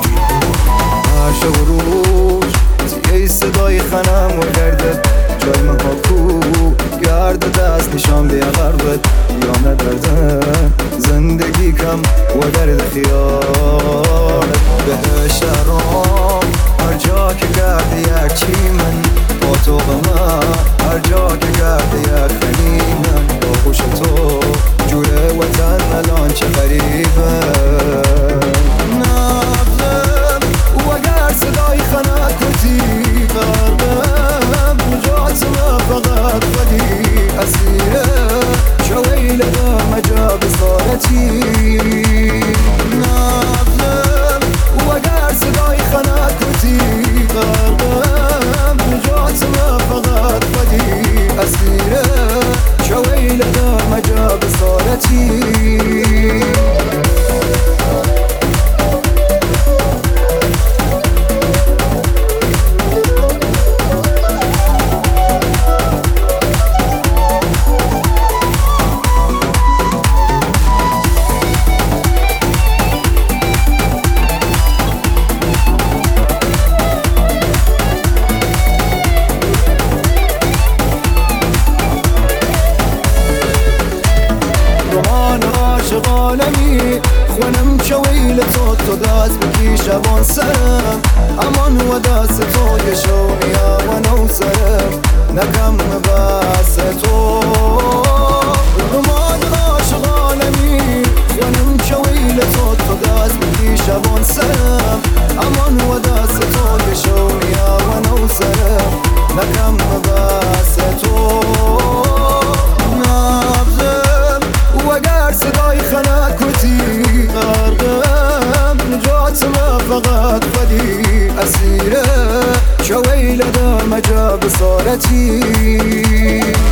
هر شب و روز تیه صدای خنم و گردد جای من پاکو گرد دست نشان بیا غربت یا ندردن زندگی کم و درد خیالت بهشت رام هر جا که گرد یک چی من با تو غمه هر جا که گرد یک خنی من با خوش تو جوره وطن الان چه غریبه نبضم و اگر صدای خنک کتی قلبم جاتم فقط ولی اسیره شویل دام جا بصارتی نبضم و اگر صدای خنک کتی قلبم جاتم فقط ولی اسیره شویل دام جا بصارتی عالمی خونم شویل تو دست بکی شبان سرم امان و دست تو یه شونیا و نو سرم نکم بس تو رمان عاشق عالمی خونم شویل تو دست بکی شبان سرم امان و دست تو یه شونیا و نو سرم نکم بس تو نبزم و اگر صدای خنک کتی غرقم نجاتم فقط ولی اسیره شویل دام جا بصارتی